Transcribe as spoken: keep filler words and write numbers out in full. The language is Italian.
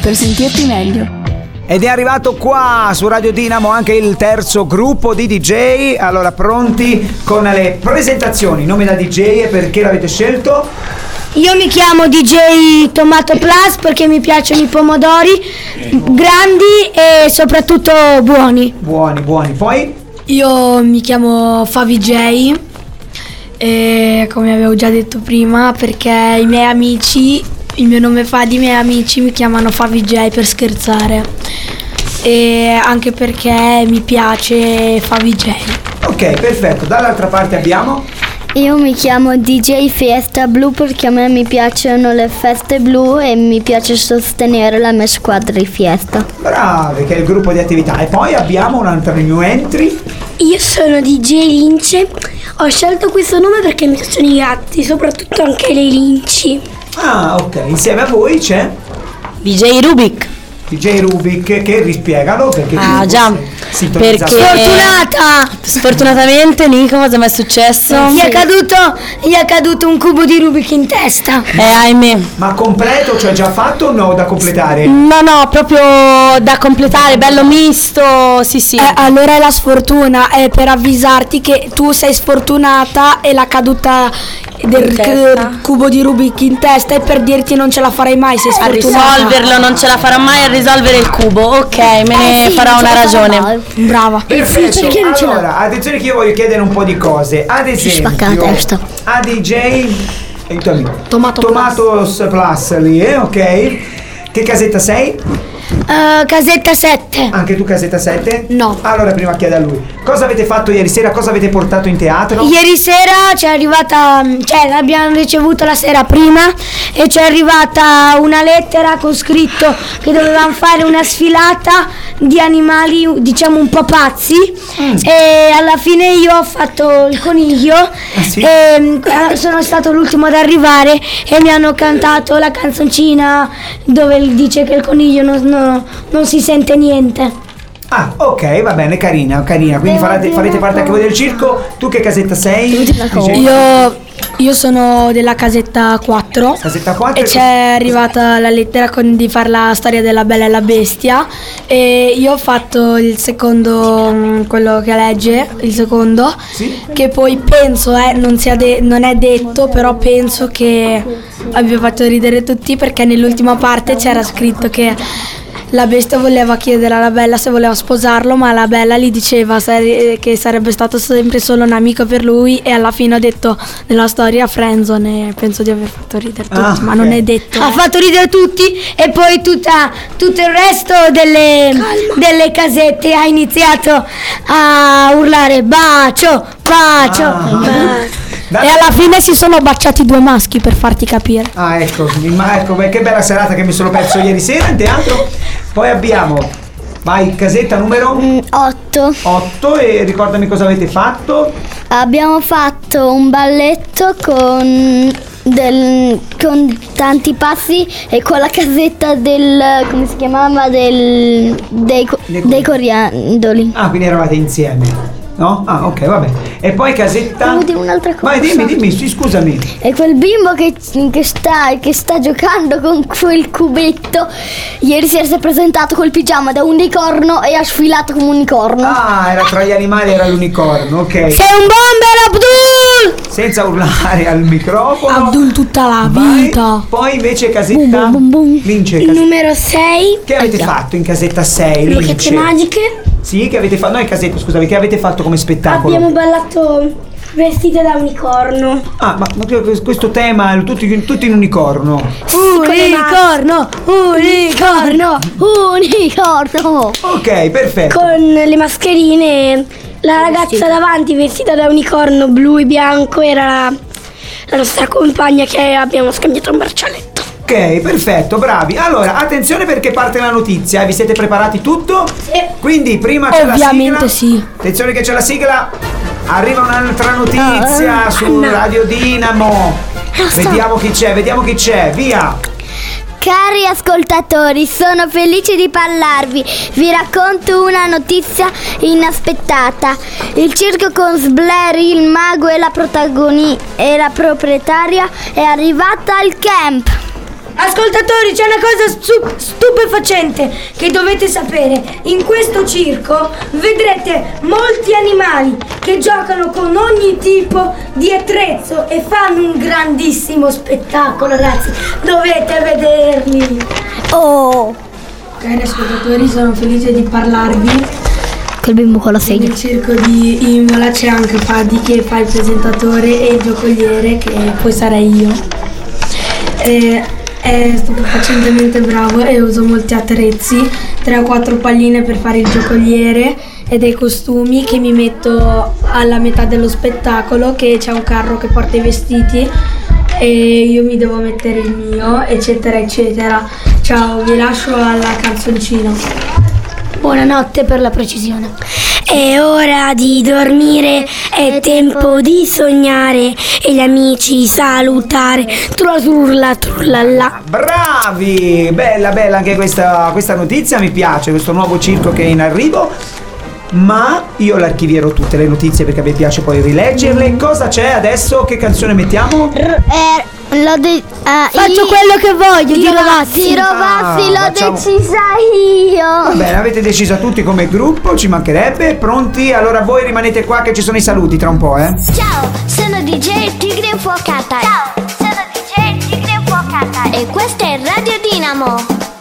per sentirti meglio. Ed è arrivato qua su Radio Dinamo anche il terzo gruppo di D J. Allora, pronti con le presentazioni, nome da D J e perché l'avete scelto? Io mi chiamo D J Tomato Plus perché mi piacciono i pomodori grandi e soprattutto buoni. Buoni, buoni. Poi? Io mi chiamo Favi J, e come avevo già detto prima, perché i miei amici, il mio nome fa di miei amici mi chiamano Favi J per scherzare, e anche perché mi piace Favi J. Ok, perfetto. Dall'altra parte abbiamo? Io mi chiamo D J Fiesta Blu perché a me mi piacciono le feste blu e mi piace sostenere la mia squadra di fiesta. Bravi, che è il gruppo di attività. E poi abbiamo un'altra new entry. Io sono D J Lince, ho scelto questo nome perché mi piacciono i gatti, soprattutto anche le linci. Ah, ok. Insieme a voi c'è D J Rubik. D J Rubik, che rispiegalo perché Ah già, perché Sfortunata! Sfortunatamente Nico, cosa mi è successo? Gli è caduto, gli è caduto un cubo di Rubik in testa. Eh, ahimè. Ma completo, cioè già fatto o no da completare? No, no, proprio da completare, bello misto, sì sì. Eh, allora è la sfortuna, è per avvisarti che tu sei sfortunata e la caduta del c- cubo di Rubik in testa è per dirti non ce la farai mai, sei A sfortunata. risolverlo, non ce la farà mai a risolvere il cubo, ok, me ne Eh sì, farò non ce una la farà ragione. mai. Brava. Perfetto. perché non ce l'ha? Allora, attenzione che io voglio chiedere un po' di cose. Ad esempio, spacca la testa. a D J aiutami. Tomato Tomatos Plus lì, eh, ok. Che casetta sei? Uh, casetta sette. Anche tu casetta sette? No. Allora prima chiede a lui. Cosa avete fatto ieri sera? Cosa avete portato in teatro? Ieri sera ci è arrivata, cioè l'abbiamo ricevuto la sera prima e ci è arrivata una lettera con scritto che dovevamo fare una sfilata di animali, diciamo un po' pazzi, mm. e alla fine io ho fatto il coniglio, ah, sì? e eh, sono stato l'ultimo ad arrivare e mi hanno cantato la canzoncina dove dice che il coniglio non, non, non si sente niente. Ah, ok, va bene, carina, carina. Quindi farete, farete parte anche voi del circo. Tu che casetta sei? Io, io sono della casetta quattro. Casetta quattro. E c'è arrivata la lettera con, di fare la storia della Bella e la Bestia. E io ho fatto il secondo, quello che legge, il secondo. Sì? Che poi penso, eh, non, sia de- non è detto, però penso che abbia fatto ridere tutti perché nell'ultima parte c'era scritto che la bestia voleva chiedere alla Bella se voleva sposarlo, ma la Bella gli diceva sare- che sarebbe stato sempre solo un amico per lui, e alla fine ha detto nella storia friendzone, e penso di aver fatto ridere tutti, Ah, ma ok. non è detto. Ha fatto ridere tutti e poi tutta, tutto il resto delle, delle casette ha iniziato a urlare bacio, bacio, Ah. bacio. Da- E alla fine si sono baciati due maschi, per farti capire. Ah, ecco, ma ecco, beh, che bella serata che mi sono perso ieri sera in teatro. Poi abbiamo, vai, casetta numero otto. otto e ricordami cosa avete fatto. Abbiamo fatto un balletto con, del, con tanti passi e con la casetta del, come si chiamava, del, dei, co- Dei dei coriandoli. Ah, quindi eravate insieme, no? Ah, ok, vabbè. E poi casetta... Devo dire un'altra cosa. Vai, dimmi, dimmi, sì, scusami. E quel bimbo che, che, sta, che sta giocando con quel cubetto ieri sera si è presentato col pigiama da unicorno e ha sfilato come un unicorno. Ah, era tra gli animali, era l'unicorno, ok. Sei un bomber, Abdul! Senza urlare al microfono. Abdul tutta la Vai. vita. Poi invece casetta Bum, bum, bum. Lince, Il cas- numero sei. che avete fatto in casetta sei? Lucchette Lince? magiche. Sì, che avete fatto? No, in casetta, scusami, che avete fatto come spettacolo? Abbiamo ballato vestite da unicorno. Ah, ma, ma questo tema, tutti, tutti in unicorno. Unicorno, unicorno. Unicorno! Ok, perfetto. Con le mascherine. La ragazza davanti vestita da unicorno blu e bianco era la, la nostra compagna che abbiamo scambiato un braccialetto. Ok, perfetto, bravi. Allora, attenzione perché parte la notizia. Vi siete preparati tutto? Sì. Quindi prima c'è Ovviamente la sigla. sì. Attenzione che c'è la sigla. Arriva un'altra notizia su Radio Dinamo. Vediamo chi c'è, vediamo chi c'è. Via. Cari ascoltatori, sono felice di parlarvi. Vi racconto una notizia inaspettata. Il circo con Sbleri, il mago e la protagoni- e la proprietaria è arrivata al camp. Ascoltatori, c'è una cosa stu- stupefacente che dovete sapere. In questo circo vedrete molti animali che giocano con ogni tipo di attrezzo e fanno un grandissimo spettacolo, ragazzi. Dovete vederli. Oh, Cari ascoltatori, sono felice di parlarvi. quel bimbo con la sedia. Nel circo di Imola c'è anche Fadi che fa il presentatore e il giocoliere, che poi sarei io. E è stupefacentemente bravo e uso molti attrezzi, tre o quattro palline per fare il giocoliere e dei costumi che mi metto alla metà dello spettacolo, che c'è un carro che porta i vestiti e io mi devo mettere il mio, eccetera eccetera. Ciao, vi lascio alla canzoncina. Buonanotte per la precisione. È ora di dormire, è tempo di sognare e gli amici salutare. Trurla trullalla. Bravi! Bella, bella anche questa, questa notizia, mi piace, questo nuovo circo che è in arrivo. Ma io l'archivierò tutte le notizie perché a me piace poi rileggerle. Cosa c'è adesso? Che canzone mettiamo? Eh, l'ho de- eh, Faccio io- quello che voglio, di Rovazzi. Di Rovazzi, Ah, l'ho facciamo- decisa io. Bene, avete deciso tutti come gruppo, ci mancherebbe. Pronti? Allora voi rimanete qua che ci sono i saluti tra un po', eh? Ciao, sono D J Tigre Infuocata. Ciao, sono D J Tigre Infuocata. E questa è Radio Dinamo.